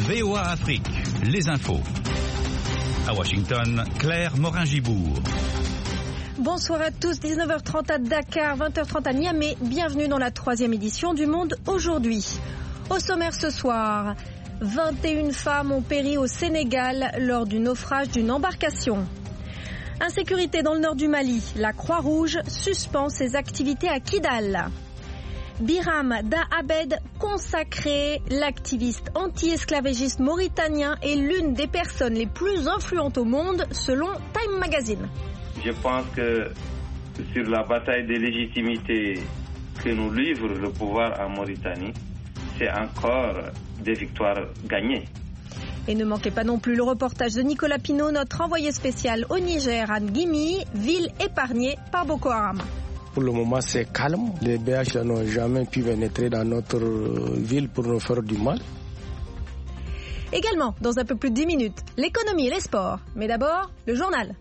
VOA Afrique, les infos. À Washington, Claire Morin-Gibourg. Bonsoir à tous, 19h30 à Dakar, 20h30 à Niamey. Bienvenue dans la 3e édition du Monde aujourd'hui. Au sommaire ce soir, 21 femmes ont péri au Sénégal lors du naufrage d'une embarcation. Insécurité dans le nord du Mali, la Croix-Rouge suspend ses activités à Kidal. Biram Da Abed consacré, l'activiste anti-esclavagiste mauritanien est l'une des personnes les plus influentes au monde selon Time Magazine. Je pense que sur la bataille de légitimité que nous livre le pouvoir en Mauritanie, c'est encore des victoires gagnées. Et ne manquez pas non plus le reportage de Nicolas Pinault, notre envoyé spécial au Niger, à Ngimi, ville épargnée par Boko Haram. Pour le moment, c'est calme. Les BH n'ont jamais pu pénétrer dans notre ville pour nous faire du mal. Également, dans un peu plus de 10 minutes, l'économie et les sports. Mais d'abord, le journal.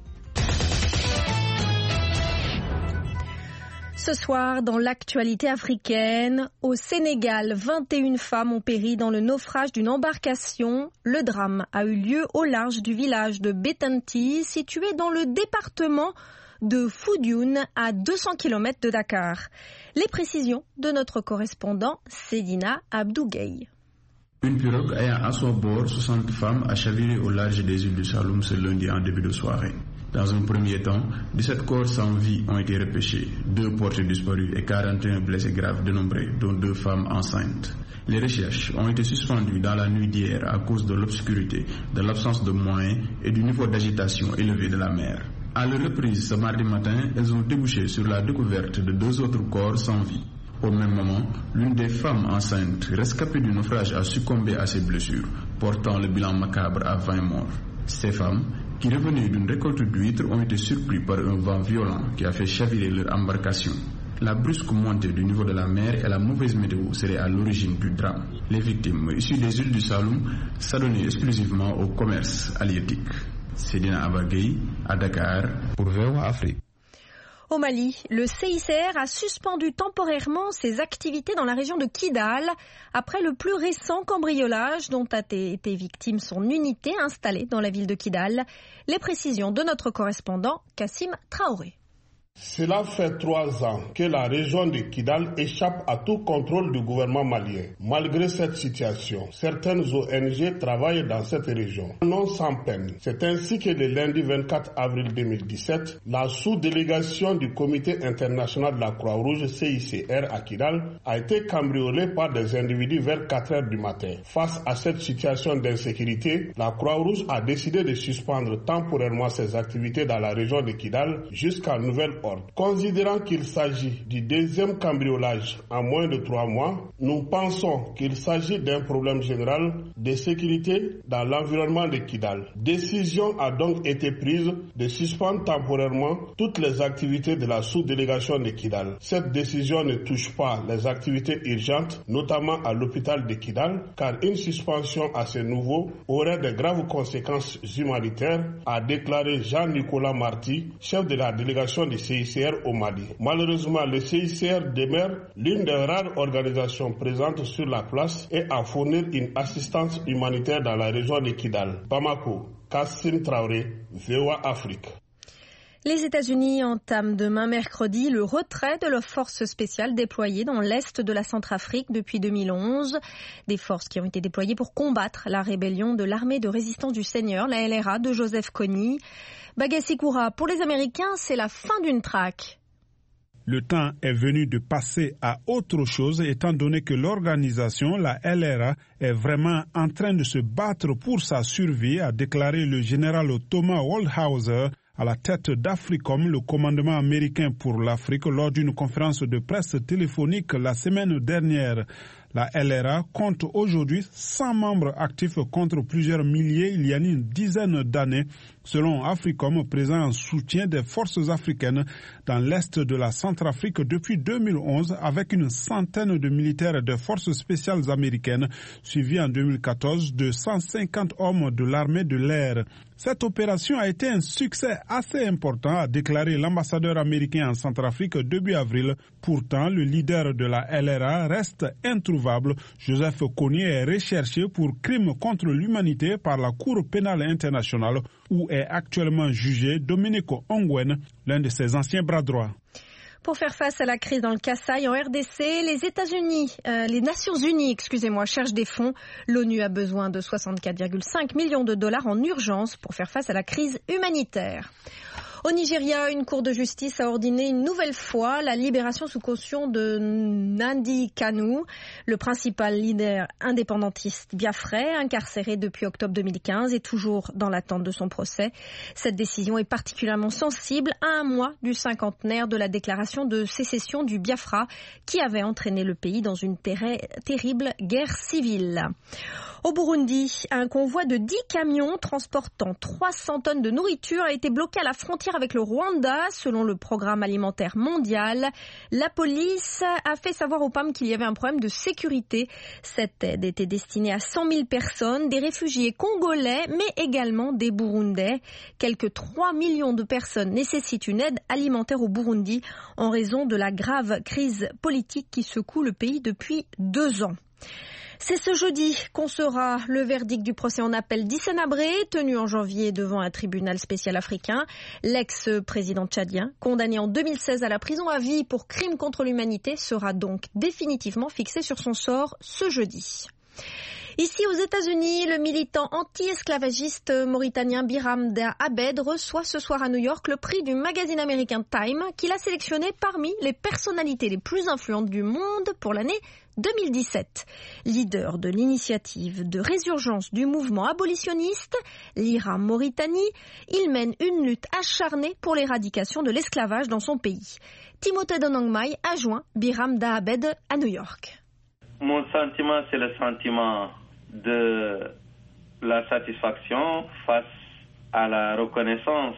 Ce soir, dans l'actualité africaine, au Sénégal, 21 femmes ont péri dans le naufrage d'une embarcation. Le drame a eu lieu au large du village de Bettenty, situé dans le département de Foudioune, à 200 km de Dakar. Les précisions de notre correspondant Sedina Abdougueye. Une pirogue ayant à son bord 60 femmes a chaviré au large des îles du Saloum ce lundi en début de soirée. Dans un premier temps, 17 corps sans vie ont été repêchés, 2 portés disparus et 41 blessés graves dénombrés, dont 2 femmes enceintes. Les recherches ont été suspendues dans la nuit d'hier à cause de l'obscurité, de l'absence de moyens et du niveau d'agitation élevé de la mer. À leur reprise ce mardi matin, elles ont débouché sur la découverte de 2 autres corps sans vie. Au même moment, l'une des femmes enceintes rescapées du naufrage a succombé à ses blessures, portant le bilan macabre à 20 morts. Ces femmes, qui revenaient d'une récolte d'huîtres, ont été surpris par un vent violent qui a fait chavirer leur embarcation. La brusque montée du niveau de la mer et la mauvaise météo seraient à l'origine du drame. Les victimes, issues des îles du Saloum, s'adonnaient exclusivement au commerce halieutique. Sedina Abdougueye à Dakar pour VOA Afrique. Au Mali, le CICR a suspendu temporairement ses activités dans la région de Kidal après le plus récent cambriolage dont a été victime son unité installée dans la ville de Kidal. Les précisions de notre correspondant Kassim Traoré. Cela fait 3 ans que la région de Kidal échappe à tout contrôle du gouvernement malien. Malgré cette situation, certaines ONG travaillent dans cette région, non sans peine. C'est ainsi que le lundi 24 avril 2017, la sous-délégation du Comité international de la Croix-Rouge CICR à Kidal a été cambriolée par des individus vers 4 heures du matin. Face à cette situation d'insécurité, la Croix-Rouge a décidé de suspendre temporairement ses activités dans la région de Kidal jusqu'à nouvel ordre. Considérant qu'il s'agit du 2e cambriolage en moins de 3 mois, nous pensons qu'il s'agit d'un problème général de sécurité dans l'environnement de Kidal. Décision a donc été prise de suspendre temporairement toutes les activités de la sous-délégation de Kidal. Cette décision ne touche pas les activités urgentes, notamment à l'hôpital de Kidal, car une suspension à ce niveau aurait de graves conséquences humanitaires, a déclaré Jean-Nicolas Marty, chef de la délégation du CICR au Mali. Malheureusement, le CICR demeure l'une des rares organisations présentes sur la place et à fournir une assistance humanitaire dans la région de Kidal. Bamako, Kassim Traoré, VOA Afrique. Les États-Unis entament demain mercredi le retrait de leurs forces spéciales déployées dans l'est de la Centrafrique depuis 2011. Des forces qui ont été déployées pour combattre la rébellion de l'armée de résistance du Seigneur, la LRA de Joseph Kony. Bagassi Koura, pour les Américains, c'est la fin d'une traque. Le temps est venu de passer à autre chose étant donné que l'organisation, la LRA, est vraiment en train de se battre pour sa survie, a déclaré le général Thomas Waldhauser à la tête d'Africom, le commandement américain pour l'Afrique, lors d'une conférence de presse téléphonique la semaine dernière. La LRA compte aujourd'hui 100 membres actifs contre plusieurs milliers il y a une dizaine d'années, selon Africom, présent en soutien des forces africaines dans l'est de la Centrafrique depuis 2011 avec une centaine de militaires des forces spéciales américaines, suivis en 2014 de 150 hommes de l'armée de l'air. Cette opération a été un succès assez important, a déclaré l'ambassadeur américain en Centrafrique début avril. Pourtant, le leader de la LRA reste introuvable. Joseph Kony est recherché pour crimes contre l'humanité par la Cour pénale internationale où est actuellement jugé Dominico Ongwen, l'un de ses anciens bras droits. Pour faire face à la crise dans le Kasaï en RDC, les Nations Unies, cherchent des fonds. L'ONU a besoin de 64,5 millions de dollars en urgence pour faire face à la crise humanitaire. Au Nigeria, une cour de justice a ordonné une nouvelle fois la libération sous caution de Nnamdi Kanu, le principal leader indépendantiste biafrais, incarcéré depuis octobre 2015 et toujours dans l'attente de son procès. Cette décision est particulièrement sensible à un mois du cinquantenaire de la déclaration de sécession du Biafra qui avait entraîné le pays dans une terrible guerre civile. Au Burundi, un convoi de 10 camions transportant 300 tonnes de nourriture a été bloqué à la frontière avec le Rwanda, selon le programme alimentaire mondial. La police a fait savoir aux PAM qu'il y avait un problème de sécurité. Cette aide était destinée à 100 000 personnes, des réfugiés congolais, mais également des Burundais. Quelques 3 millions de personnes nécessitent une aide alimentaire au Burundi en raison de la grave crise politique qui secoue le pays depuis 2 ans. C'est ce jeudi qu'on saura le verdict du procès en appel d'Hissène Habré, tenu en janvier devant un tribunal spécial africain. L'ex-président tchadien, condamné en 2016 à la prison à vie pour crime contre l'humanité, sera donc définitivement fixé sur son sort ce jeudi. Ici aux États-Unis, le militant anti-esclavagiste mauritanien Biram Da Abed reçoit ce soir à New York le prix du magazine américain Time qu'il a sélectionné parmi les personnalités les plus influentes du monde pour l'année 2017. Leader de l'initiative de résurgence du mouvement abolitionniste, l'IRA Mauritanie, il mène une lutte acharnée pour l'éradication de l'esclavage dans son pays. Timothée Donangmai a joint Biram Da Abed à New York. Mon sentiment, c'est le sentiment de la satisfaction face à la reconnaissance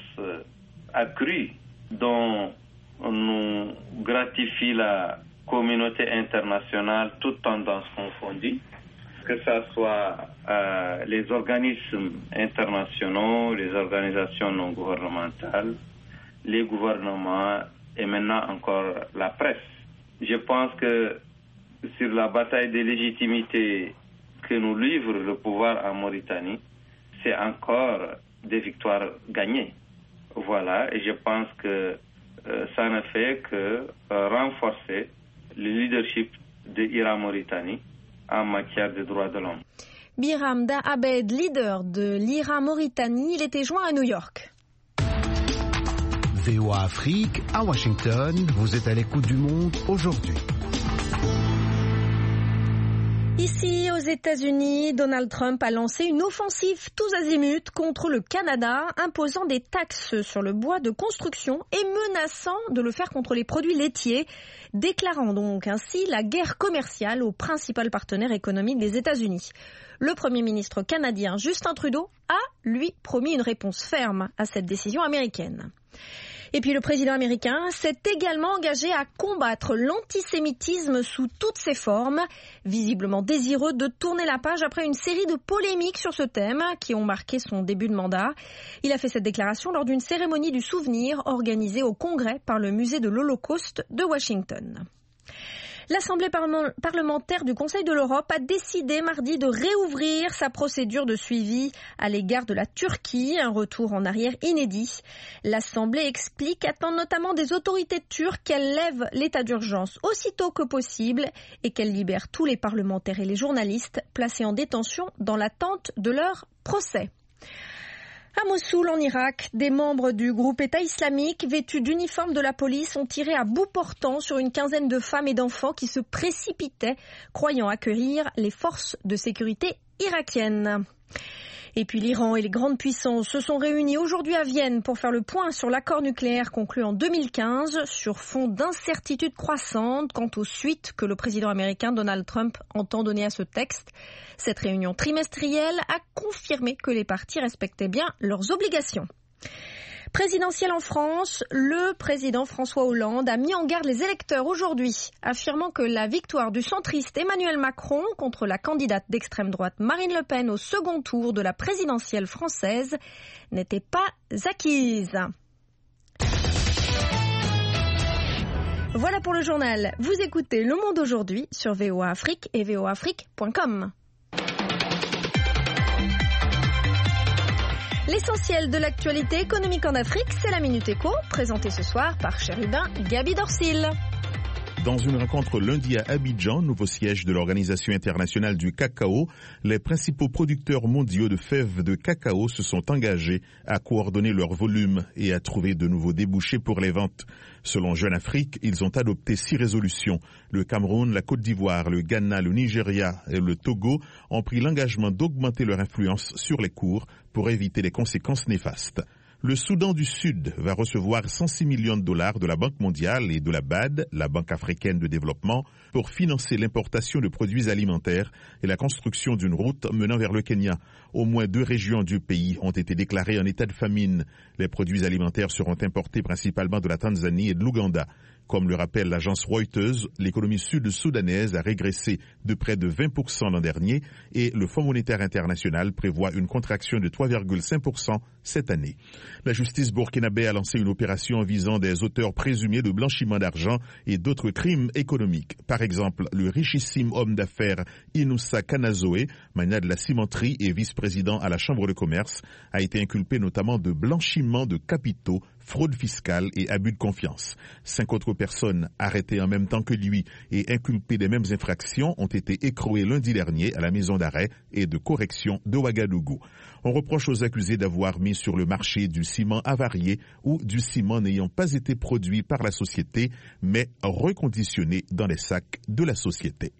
accrue dont nous gratifie la communauté internationale, toutes tendances confondues, que ce soit les organismes internationaux, les organisations non gouvernementales, les gouvernements et maintenant encore la presse. Je pense que sur la bataille de légitimité que nous livre le pouvoir en Mauritanie, c'est encore des victoires gagnées. Voilà, et je pense que ça ne fait que renforcer le leadership de l'IRA Mauritanie en matière de droits de l'homme. Biram Da Abed, leader de l'IRA Mauritanie, il était joint à New York. VOA Afrique, à Washington, vous êtes à l'écoute du monde aujourd'hui. Ici, aux États-Unis, Donald Trump a lancé une offensive tous azimuts contre le Canada, imposant des taxes sur le bois de construction et menaçant de le faire contre les produits laitiers, déclarant donc ainsi la guerre commerciale au principal partenaire économique des États-Unis. Le Premier ministre canadien Justin Trudeau a, lui, promis une réponse ferme à cette décision américaine. Et puis le président américain s'est également engagé à combattre l'antisémitisme sous toutes ses formes, visiblement désireux de tourner la page après une série de polémiques sur ce thème qui ont marqué son début de mandat. Il a fait cette déclaration lors d'une cérémonie du souvenir organisée au Congrès par le musée de l'Holocauste de Washington. L'Assemblée parlementaire du Conseil de l'Europe a décidé mardi de réouvrir sa procédure de suivi à l'égard de la Turquie, un retour en arrière inédit. L'Assemblée explique attendre notamment des autorités turques qu'elle lève l'état d'urgence aussitôt que possible et qu'elle libère tous les parlementaires et les journalistes placés en détention dans l'attente de leur procès. À Mossoul, en Irak, des membres du groupe État islamique vêtus d'uniformes de la police ont tiré à bout portant sur une quinzaine de femmes et d'enfants qui se précipitaient, croyant accueillir les forces de sécurité irakiennes. Et puis l'Iran et les grandes puissances se sont réunis aujourd'hui à Vienne pour faire le point sur l'accord nucléaire conclu en 2015 sur fond d'incertitude croissante quant aux suites que le président américain Donald Trump entend donner à ce texte. Cette réunion trimestrielle a confirmé que les parties respectaient bien leurs obligations. Présidentielle en France, le président François Hollande a mis en garde les électeurs aujourd'hui, affirmant que la victoire du centriste Emmanuel Macron contre la candidate d'extrême droite Marine Le Pen au second tour de la présidentielle française n'était pas acquise. Voilà pour le journal. Vous écoutez Le Monde aujourd'hui sur VOA Afrique et voaafrique.com. L'essentiel de l'actualité économique en Afrique, c'est la Minute Éco, présentée ce soir par Chérubin Gaby Dorsil. Dans une rencontre lundi à Abidjan, nouveau siège de l'Organisation internationale du cacao, les principaux producteurs mondiaux de fèves de cacao se sont engagés à coordonner leur volume et à trouver de nouveaux débouchés pour les ventes. Selon Jeune Afrique, ils ont adopté 6 résolutions. Le Cameroun, la Côte d'Ivoire, le Ghana, le Nigeria et le Togo ont pris l'engagement d'augmenter leur influence sur les cours pour éviter les conséquences néfastes. Le Soudan du Sud va recevoir 106 millions de dollars de la Banque mondiale et de la BAD, la Banque africaine de développement, pour financer l'importation de produits alimentaires et la construction d'une route menant vers le Kenya. Au moins 2 régions du pays ont été déclarées en état de famine. Les produits alimentaires seront importés principalement de la Tanzanie et de l'Ouganda. Comme le rappelle l'agence Reuters, l'économie sud-soudanaise a régressé de près de 20% l'an dernier et le Fonds monétaire international prévoit une contraction de 3,5% cette année. La justice burkinabé a lancé une opération visant des auteurs présumés de blanchiment d'argent et d'autres crimes économiques. Par exemple, le richissime homme d'affaires Inoussa Kanazoé, magnat de la cimenterie et vice-président à la Chambre de commerce, a été inculpé notamment de blanchiment de capitaux, fraude fiscale et abus de confiance. 5 autres personnes arrêtées en même temps que lui et inculpées des mêmes infractions ont été écrouées lundi dernier à la maison d'arrêt et de correction de Ouagadougou. On reproche aux accusés d'avoir mis sur le marché du ciment avarié ou du ciment n'ayant pas été produit par la société mais reconditionné dans les sacs de la société.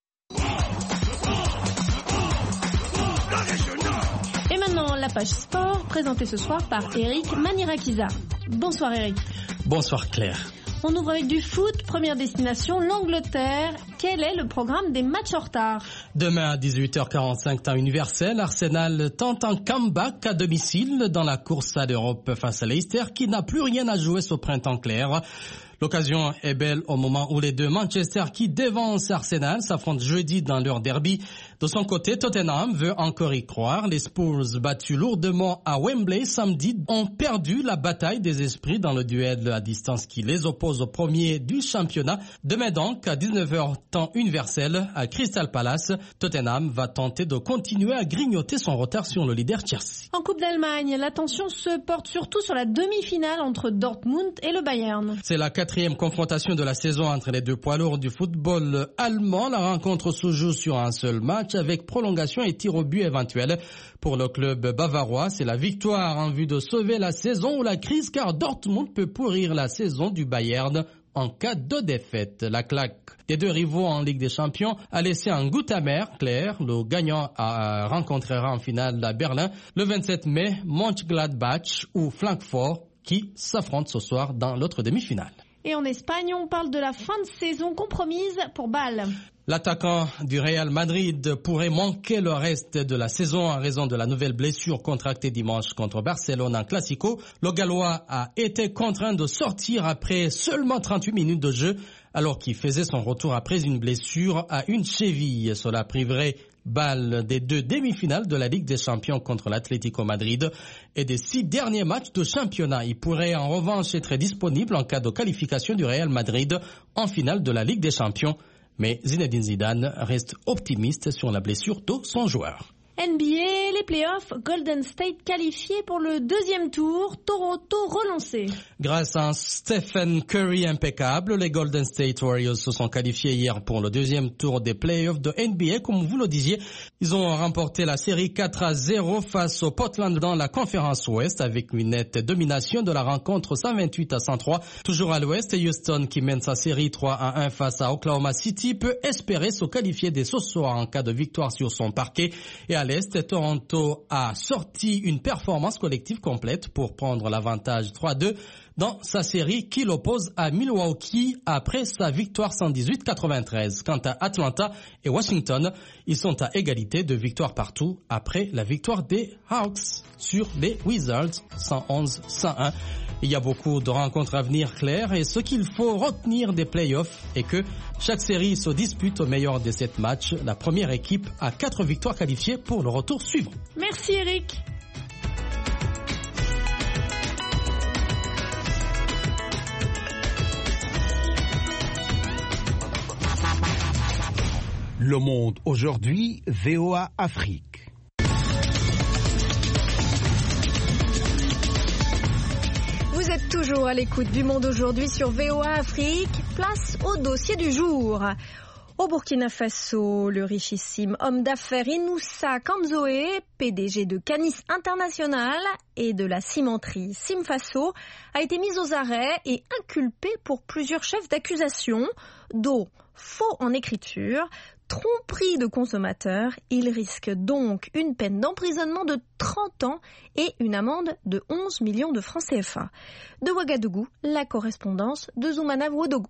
Et maintenant, la page sport, présentée ce soir par Eric Manirakiza. Bonsoir Eric. Bonsoir Claire. On ouvre avec du foot, première destination, l'Angleterre. Quel est le programme des matchs en retard? Demain à 18h45, temps universel, Arsenal tente un comeback à domicile dans la course à l'Europe face à Leicester qui n'a plus rien à jouer ce printemps clair. L'occasion est belle au moment où les deux Manchester qui dévancent Arsenal s'affrontent jeudi dans leur derby. De son côté, Tottenham veut encore y croire. Les Spurs, battus lourdement à Wembley samedi, ont perdu la bataille des esprits dans le duel à distance qui les oppose au premier du championnat. Demain donc, à 19h temps universel, à Crystal Palace, Tottenham va tenter de continuer à grignoter son retard sur le leader Chelsea. En Coupe d'Allemagne, l'attention se porte surtout sur la demi-finale entre Dortmund et le Bayern. C'est la 4e confrontation de la saison entre les deux poids lourds du football allemand. La rencontre se joue sur un seul match avec prolongation et tir au but éventuel. Pour le club bavarois, c'est la victoire en vue de sauver la saison ou la crise car Dortmund peut pourrir la saison du Bayern en cas de défaite. La claque des deux rivaux en Ligue des Champions a laissé un goût amer. Claire, le gagnant rencontrera en finale à Berlin le 27 mai Mönchengladbach ou Francfort qui s'affrontent ce soir dans l'autre demi-finale. Et en Espagne, on parle de la fin de saison compromise pour Bale. L'attaquant du Real Madrid pourrait manquer le reste de la saison en raison de la nouvelle blessure contractée dimanche contre Barcelone en Classico. Le Gallois a été contraint de sortir après seulement 38 minutes de jeu alors qu'il faisait son retour après une blessure à une cheville. Cela priverait Bale des 2 demi-finales de la Ligue des Champions contre l'Atlético Madrid et des 6 derniers matchs de championnat. Il pourrait en revanche être disponible en cas de qualification du Real Madrid en finale de la Ligue des Champions. Mais Zinedine Zidane reste optimiste sur la blessure de son joueur. NBA, les playoffs, Golden State qualifié pour le 2e tour, Toronto relancé. Grâce à un Stephen Curry impeccable, les Golden State Warriors se sont qualifiés hier pour le 2e tour des playoffs de NBA. Comme vous le disiez, ils ont remporté la série 4-0 face au Portland dans la conférence Ouest avec une nette domination de la rencontre 128-103. Toujours à l'Ouest, Houston qui mène sa série 3-1 face à Oklahoma City peut espérer se qualifier dès ce soir en cas de victoire sur son parquet. Et à l'Est, Toronto a sorti une performance collective complète pour prendre l'avantage 3-2 dans sa série qui l'oppose à Milwaukee après sa victoire 118-93. Quant à Atlanta et Washington, ils sont à égalité de victoires partout après la victoire des Hawks sur les Wizards 111-101. Il y a beaucoup de rencontres à venir, Claire, et ce qu'il faut retenir des playoffs est que chaque série se dispute au meilleur des 7 matchs. La première équipe a 4 victoires qualifiées pour le retour suivant. Merci Eric. Le Monde aujourd'hui, VOA Afrique. Vous êtes toujours à l'écoute du Monde aujourd'hui sur VOA Afrique. Place au dossier du jour. Au Burkina Faso, le richissime homme d'affaires Inoussa Kamzoé, PDG de Canis International et de la cimenterie Simfaso, a été mis aux arrêts et inculpé pour plusieurs chefs d'accusation, dont faux en écriture, tromperie de consommateurs. Il risque donc une peine d'emprisonnement de 30 ans et une amende de 11 millions de francs CFA. De Ouagadougou, la correspondance de Zoumana Wodogo.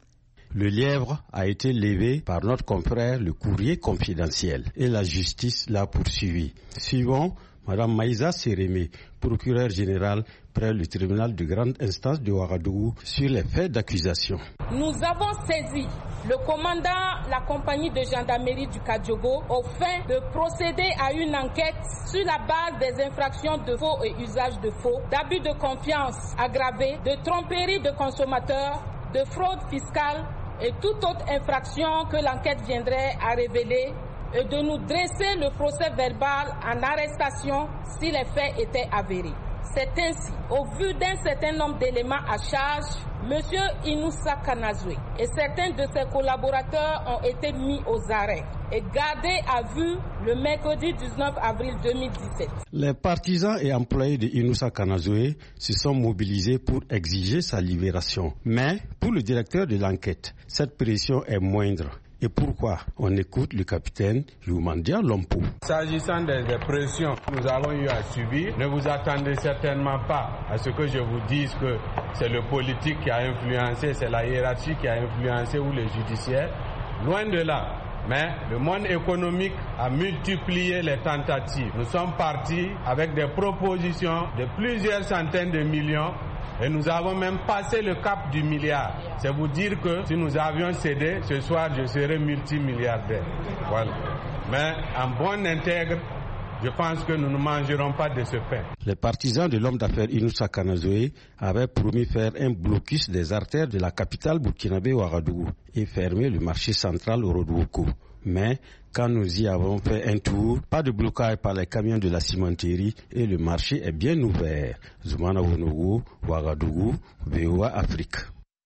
Le lièvre a été levé par notre confrère Le Courrier Confidentiel et la justice l'a poursuivi. Suivant Mme Maïsa Sérémé, procureure générale près le tribunal de grande instance de Ouagadougou sur les faits d'accusation. Nous avons saisi le commandant la compagnie de gendarmerie du Kadiogo au fin de procéder à une enquête sur la base des infractions de faux et usage de faux, d'abus de confiance aggravé, de tromperie de consommateurs, de fraude fiscale et toute autre infraction que l'enquête viendrait à révéler et de nous dresser le procès verbal en arrestation si les faits étaient avérés. C'est ainsi, au vu d'un certain nombre d'éléments à charge, M. Inoussa Kanazoué et certains de ses collaborateurs ont été mis aux arrêts et gardés à vue le mercredi 19 avril 2017. Les partisans et employés de Inoussa Kanazoué se sont mobilisés pour exiger sa libération. Mais pour le directeur de l'enquête, cette pression est moindre. Et pourquoi? On écoute le capitaine Youmandia Lompo. S'agissant des pressions que nous avons eu à subir, ne vous attendez certainement pas à ce que je vous dise que c'est le politique qui a influencé, c'est la hiérarchie qui a influencé ou le judiciaire. Loin de là. Mais le monde économique a multiplié les tentatives. Nous sommes partis avec des propositions de plusieurs centaines de millions. Et nous avons même passé le cap du milliard. C'est vous dire que si nous avions cédé, ce soir je serais multimilliardaire. Voilà. Mais en bon intègre, je pense que nous ne mangerons pas de ce pain. Les partisans de l'homme d'affaires Inoussa Kanazoué avaient promis faire un blocus des artères de la capitale burkinabé Ouagadougou et fermer le marché central au Rodoukou. Mais quand nous y avons fait un tour, pas de blocage par les camions de la cimenterie et le marché est bien ouvert. Zoumana Wonogo, Ouagadougou, VOA Afrique.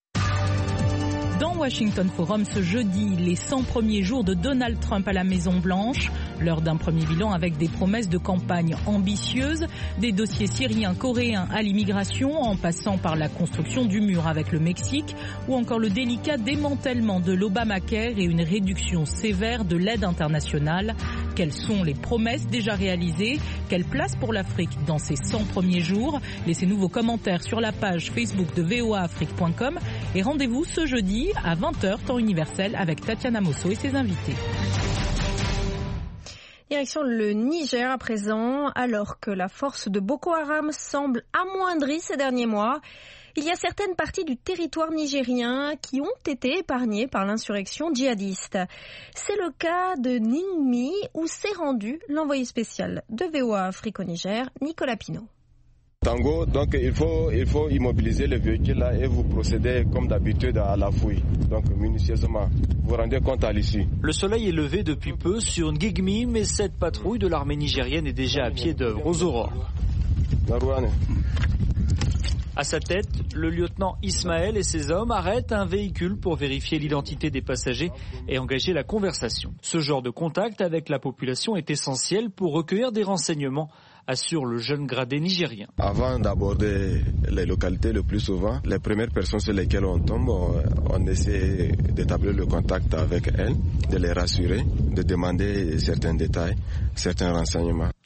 Dans Washington Forum ce jeudi, les 100 premiers jours de Donald Trump à la Maison-Blanche, l'heure d'un premier bilan avec des promesses de campagne ambitieuses, des dossiers syriens, coréens à l'immigration, en passant par la construction du mur avec le Mexique, ou encore le délicat démantèlement de l'Obamacare et une réduction sévère de l'aide internationale. Quelles sont les promesses déjà réalisées? Quelle place pour l'Afrique dans ces 100 premiers jours? Laissez-nous vos commentaires sur la page Facebook de voaafrique.com et rendez-vous ce jeudi à 20h, temps universel, avec Tatiana Mosso et ses invités. Direction le Niger à présent, alors que la force de Boko Haram semble amoindrie ces derniers mois. Il y a certaines parties du territoire nigérien qui ont été épargnées par l'insurrection djihadiste. C'est le cas de Ningmi où s'est rendu l'envoyé spécial de VOA Afrique au Niger, Nicolas Pinault. Tango, donc il faut immobiliser le véhicule là et vous procédez comme d'habitude à la fouille, donc minutieusement. Vous vous rendez compte à l'issue. Le soleil est levé depuis peu sur Ngigmi, mais cette patrouille de l'armée nigérienne est déjà à pied d'œuvre aux aurores. À sa tête, le lieutenant Ismaël et ses hommes arrêtent un véhicule pour vérifier l'identité des passagers et engager la conversation. Ce genre de contact avec la population est essentiel pour recueillir des renseignements, assure le jeune gradé nigérien. Avant d'aborder les localités, le plus souvent, les premières personnes sur lesquelles on tombe, on essaie d'établir le contact avec elles, de les rassurer, de demander certains détails, certains renseignements.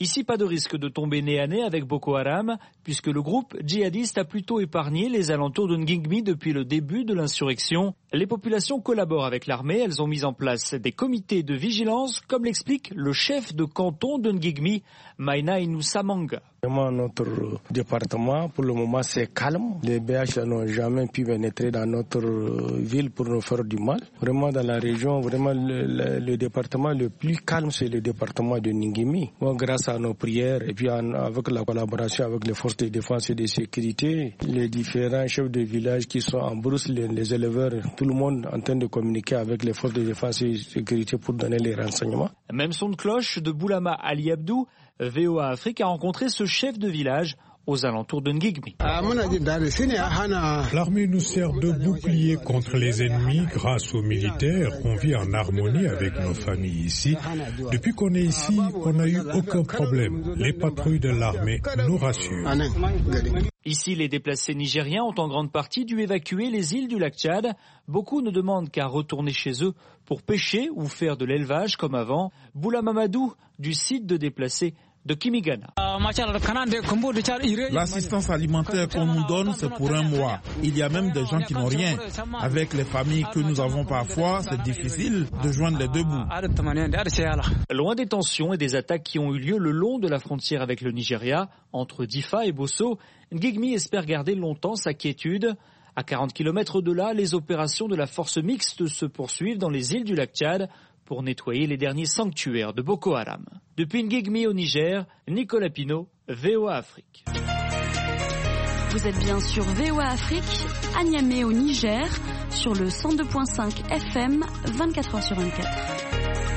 Ici, pas de risque de tomber nez à nez avec Boko Haram, puisque le groupe djihadiste a plutôt épargné les alentours de Ngingmi depuis le début de l'insurrection. Les populations collaborent avec l'armée, elles ont mis en place des comités de vigilance, comme l'explique le chef de canton de Ngingmi, Maina Inousamanga. Vraiment, notre département, pour le moment, c'est calme. Les BH n'ont jamais pu pénétrer dans notre ville pour nous faire du mal. Vraiment, dans la région, vraiment, le département le plus calme, c'est le département de Ngingmi. Bon, grâce à nos prières et puis avec la collaboration avec les forces de défense et de sécurité, les différents chefs de village qui sont en brousse, les éleveurs, tout le monde en train de communiquer avec les forces de défense et de sécurité pour donner les renseignements. Même son de cloche de Boulama Ali Abdou, VOA Afrique a rencontré ce chef de village aux alentours de Ngingmi. L'armée nous sert de bouclier contre les ennemis grâce aux militaires. On vit en harmonie avec nos familles ici. Depuis qu'on est ici, on n'a eu aucun problème. Les patrouilles de l'armée nous rassurent. Ici, les déplacés nigériens ont en grande partie dû évacuer les îles du lac Tchad. Beaucoup ne demandent qu'à retourner chez eux pour pêcher ou faire de l'élevage comme avant. Boula Mamadou, du site de déplacés de Kimigana. L'assistance alimentaire qu'on nous donne, c'est pour un mois. Il y a même des gens qui n'ont rien. Avec les familles que nous avons parfois, c'est difficile de joindre les deux bouts. Loin des tensions et des attaques qui ont eu lieu le long de la frontière avec le Nigeria, entre Difa et Bosso, Ngingmi espère garder longtemps sa quiétude. À 40 km de là, les opérations de la force mixte se poursuivent dans les îles du lac Tchad pour nettoyer les derniers sanctuaires de Boko Haram. Depuis Ngingmi au Niger, Nicolas Pinault, VOA Afrique. Vous êtes bien sur VOA Afrique, à Niamey au Niger, sur le 102.5 FM, 24h sur 24.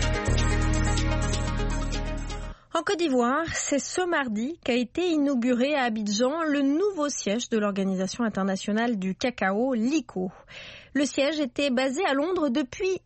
En Côte d'Ivoire, c'est ce mardi qu'a été inauguré à Abidjan le nouveau siège de l'Organisation internationale du cacao, l'ICO. Le siège était basé à Londres depuis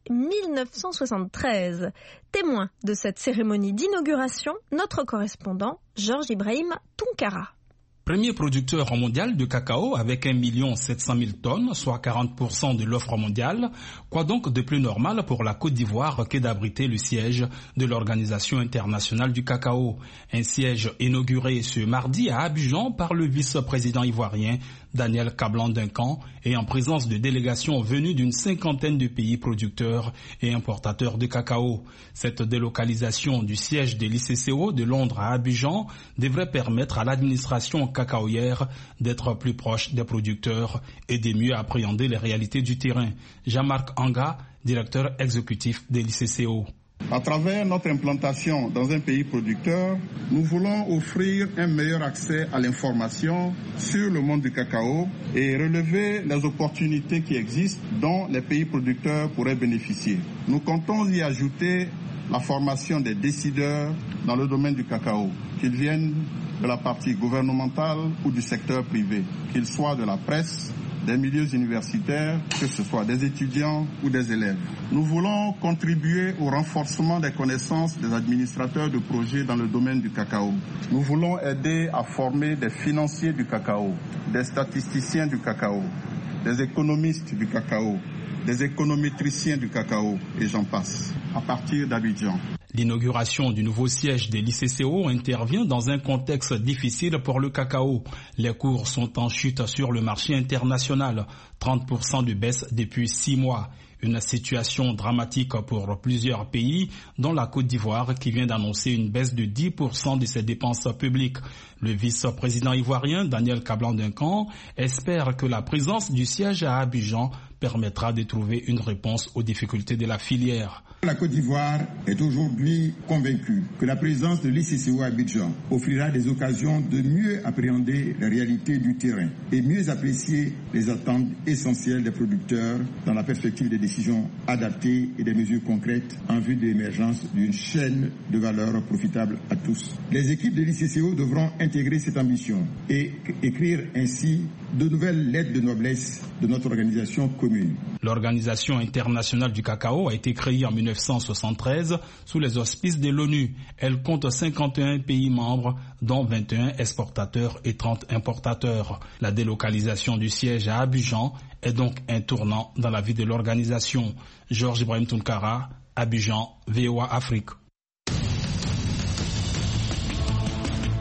1973. Témoin de cette cérémonie d'inauguration, notre correspondant Georges Ibrahim Tounkara. Premier producteur mondial de cacao avec 1 700 000 tonnes, soit 40% de l'offre mondiale. Quoi donc de plus normal pour la Côte d'Ivoire que d'abriter le siège de l'Organisation internationale du cacao. Un siège inauguré ce mardi à Abidjan par le vice-président ivoirien Daniel Kablan-Duncan et en présence de délégations venues d'une 50aine de pays producteurs et importateurs de cacao. Cette délocalisation du siège de l'ICCO de Londres à Abidjan devrait permettre à l'administration cacaoyère d'être plus proche des producteurs et de mieux appréhender les réalités du terrain. Jean-Marc Anga, directeur exécutif de l'ICCO. À travers notre implantation dans un pays producteur, nous voulons offrir un meilleur accès à l'information sur le monde du cacao et relever les opportunités qui existent dont les pays producteurs pourraient bénéficier. Nous comptons y ajouter la formation des décideurs dans le domaine du cacao, qu'ils viennent de la partie gouvernementale ou du secteur privé, qu'ils soient de la presse, des milieux universitaires, que ce soit des étudiants ou des élèves. Nous voulons contribuer au renforcement des connaissances des administrateurs de projets dans le domaine du cacao. Nous voulons aider à former des financiers du cacao, des statisticiens du cacao, des économistes du cacao, des économétriciens du cacao, et j'en passe, à partir d'Abidjan. L'inauguration du nouveau siège de l'ICCO intervient dans un contexte difficile pour le cacao. Les cours sont en chute sur le marché international, 30% de baisse depuis 6 mois. Une situation dramatique pour plusieurs pays, dont la Côte d'Ivoire qui vient d'annoncer une baisse de 10% de ses dépenses publiques. Le vice-président ivoirien Daniel Kablan-Duncan espère que la présence du siège à Abidjan permettra de trouver une réponse aux difficultés de la filière. La Côte d'Ivoire est aujourd'hui convaincue que la présence de l'ICCO à Abidjan offrira des occasions de mieux appréhender les réalités du terrain et mieux apprécier les attentes essentielles des producteurs dans la perspective des décisions adaptées et des mesures concrètes en vue de l'émergence d'une chaîne de valeur profitable à tous. Les équipes de l'ICCO devront intégrer cette ambition et écrire ainsi de nouvelles lettres de noblesse de notre organisation commune. L'Organisation internationale du cacao a été créée en 1973 sous les auspices de l'ONU. Elle compte 51 pays membres, dont 21 exportateurs et 30 importateurs. La délocalisation du siège à Abidjan est donc un tournant dans la vie de l'organisation. Georges Ibrahim Tounkara, Abidjan, VOA Afrique.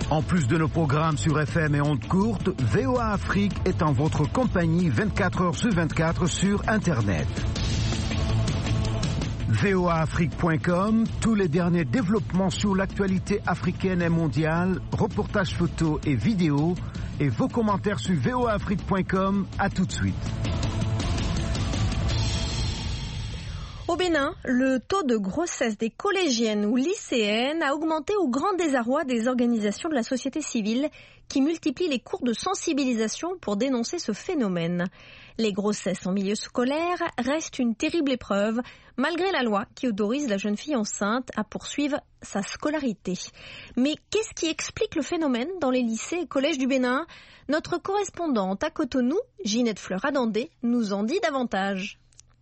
En plus de nos programmes sur FM et ondes courtes, VOA Afrique est en votre compagnie 24 heures sur 24 sur Internet. voaafrique.com, tous les derniers développements sur l'actualité africaine et mondiale, reportages photos et vidéos, et vos commentaires sur voaafrique.com. À tout de suite. Au Bénin, le taux de grossesse des collégiennes ou lycéennes a augmenté au grand désarroi des organisations de la société civile qui multiplient les cours de sensibilisation pour dénoncer ce phénomène. Les grossesses en milieu scolaire restent une terrible épreuve, malgré la loi qui autorise la jeune fille enceinte à poursuivre sa scolarité. Mais qu'est-ce qui explique le phénomène dans les lycées et collèges du Bénin ? Notre correspondante à Cotonou, Ginette Fleur-Adandé, nous en dit davantage.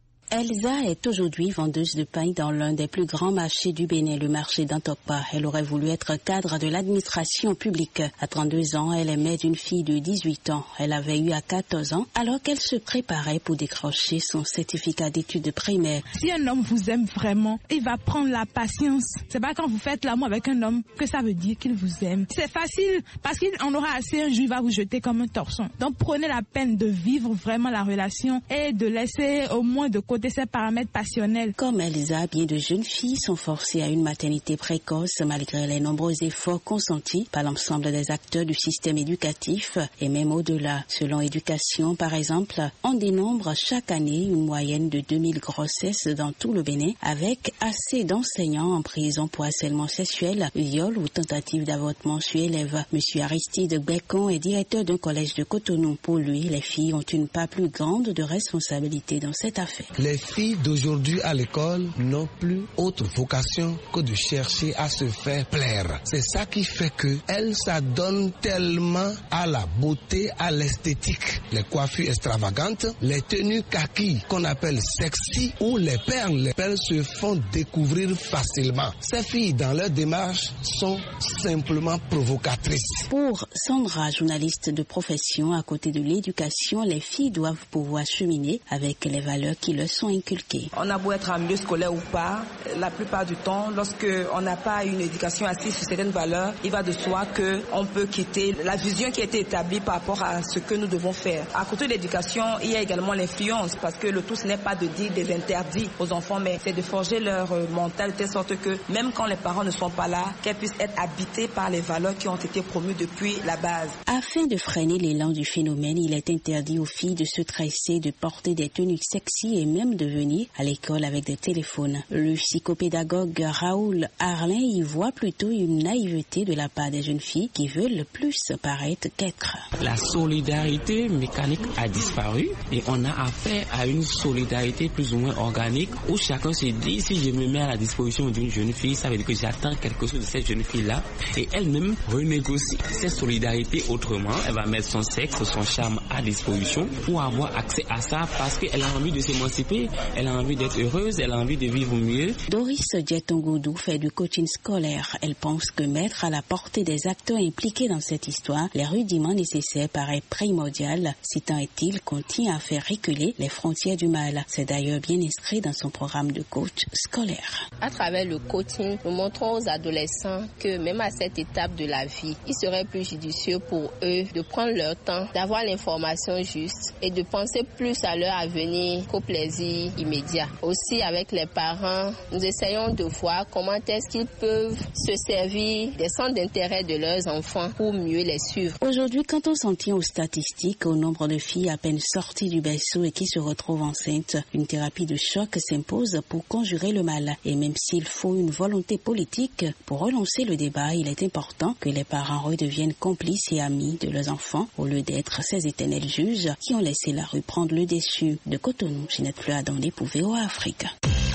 Elsa est aujourd'hui vendeuse de pain dans l'un des plus grands marchés du Bénin, le marché d'Antokpa. Elle aurait voulu être cadre de l'administration publique. À 32 ans, elle est mère d'une fille de 18 ans. Elle avait eu à 14 ans alors qu'elle se préparait pour décrocher son certificat d'études primaires. Si un homme vous aime vraiment, il va prendre la patience. C'est pas quand vous faites l'amour avec un homme que ça veut dire qu'il vous aime. C'est facile parce qu'il en aura assez, un jour il va vous jeter comme un torchon. Donc prenez la peine de vivre vraiment la relation et de laisser au moins de côté ses paramètres passionnels. Comme Elsa, bien de jeunes filles sont forcées à une maternité précoce malgré les nombreux efforts consentis par l'ensemble des acteurs du système éducatif et même au-delà. Selon Éducation, par exemple, on dénombre chaque année une moyenne de 2000 grossesses dans tout le Bénin avec assez d'enseignants en prison pour harcèlement sexuel, viol ou tentative d'avortement sur élèves. Monsieur Aristide Bécon est directeur d'un collège de Cotonou. Pour lui, les filles ont une part plus grande de responsabilité dans cette affaire. Les filles d'aujourd'hui à l'école n'ont plus autre vocation que de chercher à se faire plaire. C'est ça qui fait qu'elles s'adonnent tellement à la beauté, à l'esthétique. Les coiffures extravagantes, les tenues kaki qu'on appelle sexy ou les perles se font découvrir facilement. Ces filles, dans leur démarche, sont simplement provocatrices. Pour Sandra, journaliste de profession, à côté de l'éducation, les filles doivent pouvoir cheminer avec les valeurs qui leur sont inculquées. On a beau être en milieu scolaire ou pas, la plupart du temps, lorsque on n'a pas une éducation assise sur certaines valeurs, il va de soi qu'on peut quitter la vision qui a été établie par rapport à ce que nous devons faire. À côté de l'éducation, il y a également l'influence, parce que le tout, ce n'est pas de dire des interdits aux enfants, mais c'est de forger leur mental de telle sorte que même quand les parents ne sont pas là, qu'elles puissent être habitées par les valeurs qui ont été promues depuis la base. Afin de freiner l'élan du phénomène, il est interdit aux filles de se tresser, de porter des tenues sexy et même de venir à l'école avec des téléphones. Le psychopédagogue Raoul Arlin y voit plutôt une naïveté de la part des jeunes filles qui veulent plus paraître qu'être. La solidarité mécanique a disparu et on a affaire à une solidarité plus ou moins organique où chacun se dit si je me mets à la disposition d'une jeune fille, ça veut dire que j'attends quelque chose de cette jeune fille-là et elle-même renégocie cette solidarité autrement. Elle va mettre son sexe, son charme à disposition pour avoir accès à ça parce qu'elle a envie de s'émanciper, elle a envie d'être heureuse, elle a envie de vivre mieux. Doris Djetongoudou fait du coaching scolaire. Elle pense que mettre à la portée des acteurs impliqués dans cette histoire les rudiments nécessaires paraît primordial, si tant est-il qu'on tient à faire reculer les frontières du mal. C'est d'ailleurs bien inscrit dans son programme de coach scolaire. À travers le coaching, nous montrons aux adolescents que même à cette étape de la vie, il serait plus judicieux pour eux de prendre leur temps, d'avoir l'information juste et de penser plus à leur avenir qu'au plaisir immédiat. Aussi, avec les parents, nous essayons de voir comment est-ce qu'ils peuvent se servir des centres d'intérêt de leurs enfants pour mieux les suivre. Aujourd'hui, quand on s'en tient aux statistiques, au nombre de filles à peine sorties du berceau et qui se retrouvent enceintes, une thérapie de choc s'impose pour conjurer le mal. Et même s'il faut une volonté politique pour relancer le débat, il est important que les parents redeviennent complices et amis de leurs enfants au lieu d'être ces éternels juges qui ont laissé la rue prendre le dessus. De Cotonou, Ginette Fleur-Adandé pour VOA Afrique.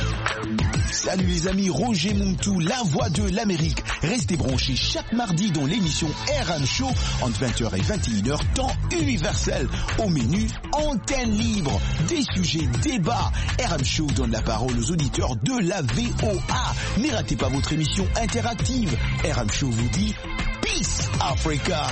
Salut les amis, Roger Muntu, la voix de l'Amérique. Restez branchés chaque mardi dans l'émission RM Show entre 20h et 21h, temps universel. Au menu, antenne libre, des sujets, débats. RM Show donne la parole aux auditeurs de la VOA. Ne ratez pas votre émission interactive. RM Show vous dit Peace Africa.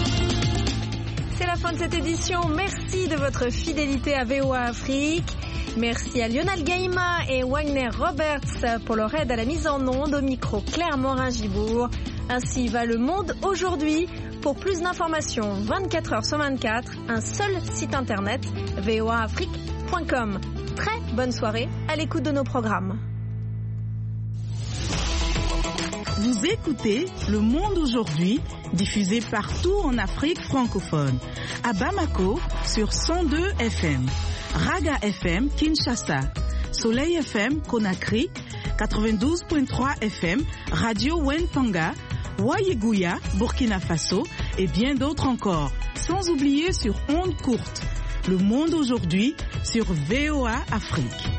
C'est la fin de cette édition. Merci de votre fidélité à VOA Afrique. Merci à Lionel Gaïma et Wagner Roberts pour leur aide à la mise en onde. Au micro, Claire Morin-Gibourg. Ainsi va le monde aujourd'hui. Pour plus d'informations, 24 heures sur 24, un seul site internet, voaafrique.com. Très bonne soirée à l'écoute de nos programmes. Vous écoutez Le Monde aujourd'hui, diffusé partout en Afrique francophone. À Bamako, sur 102 FM. Raga FM, Kinshasa. Soleil FM, Conakry. 92.3 FM, Radio Wentanga. Wayeguya, Burkina Faso et bien d'autres encore. Sans oublier sur ondes courtes. Le Monde aujourd'hui sur VOA Afrique.